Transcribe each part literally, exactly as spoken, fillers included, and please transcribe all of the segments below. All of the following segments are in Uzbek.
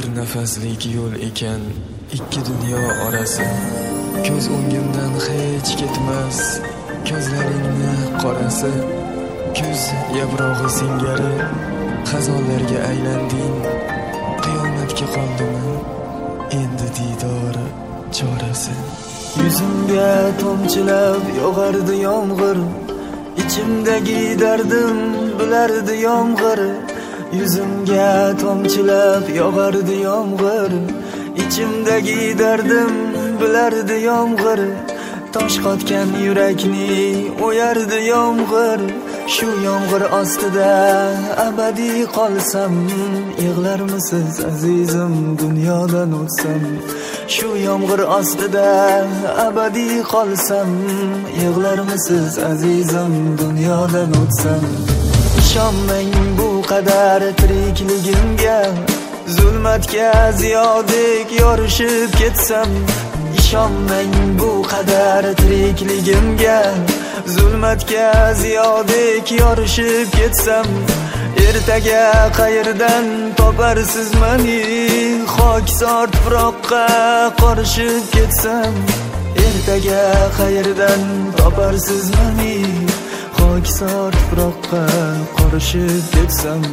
bir nafaslik yo'l ekan ikki dunyo orasi. Ko'z o'ngimdan hech ketmas ko'zlaringni qorasi. Kuz yaprog'i singari xazonlarga aylanding. Qiyomatga qoldimi endi didori chorasi. Yuzimga tomchilab yog'ardi yomg'ir, ichimdagi dardim bilardi yomg'ir. Yuzimga tomchilab yog'ardi yomg'ir, ichimdagi dardim bilardi yomg'ir. Tosh qotgan yurakni o'yardi yomg'ir. Shu yomg'ir ostida abadiy qolsam, yig'larmisiz azizim dunyodan o'tsam. Shu yomg'ir ostida abadiy qolsam, yig'larmisiz azizim dunyodan o'tsam. Ishonmang bu qadar tirikligimga, zulmatga ziyodek yorishib ketsam. Ishonmang bu qadar tirikligimga, zulmatga ziyodek yorishib ketsam. Ertaga qayerdan toparsiz meni, xokisor tuproqqa qorishib ketsam. Ertaga qayerdan toparsiz meni, xokisor tuproqqa qorishib ketsam.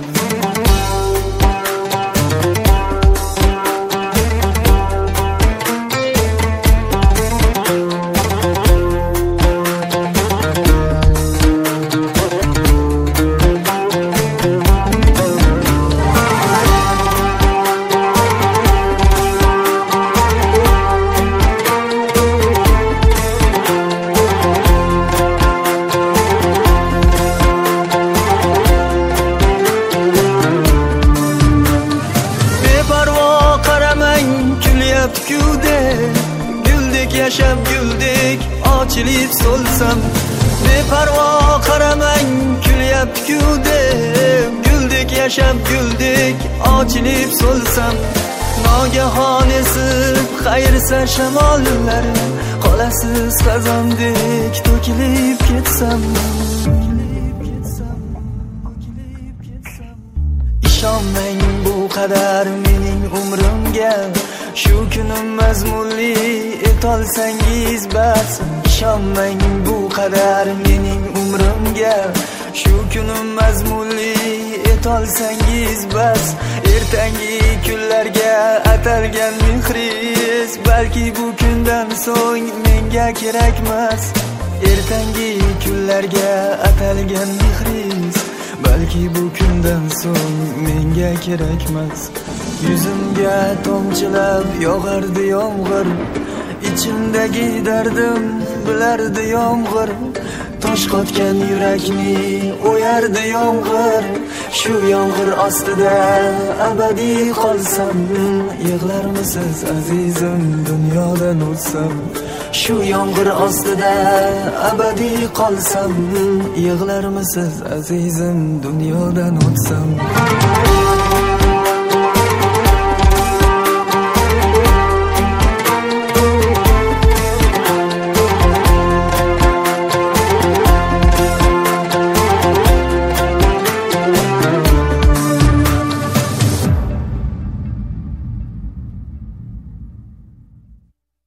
Güldek yashab güldek ochilib so'lsam. Beparvo qaramang kulyapti-ku deb, güldek yashab güldek ochilib so'lsam. Nogahon esib qayrsa shamollar, qolasiz xazondek to'kilib ketsam. Ishonmang bu qadar mening umrimga, shu kunim mazmunli etolsangiz bas. Ishonmang bu qadar mening umrimga, shu kunim mazmunli etolsangiz bas. Ertangi kunlarga atalgan mehringiz balki bu kundan so'ng menga kerakmas. Ertangi kunlarga atalgan mehringiz balki bu kundan so'ng menga kerakmas. Yuzimga tomchilab yog'ardi yomg'ir, ichimdagi dardim bilardi yomg'ir. Tosh qotgan yurakni o'yardi yomg'ir. Shu yomg'ir ostida abadiy qolsam, yig'larmisiz azizim dunyodan o'tsam. Shu yomg'ir ostida abadiy qolsam, yig'larmisiz azizim dunyodan o'tsam.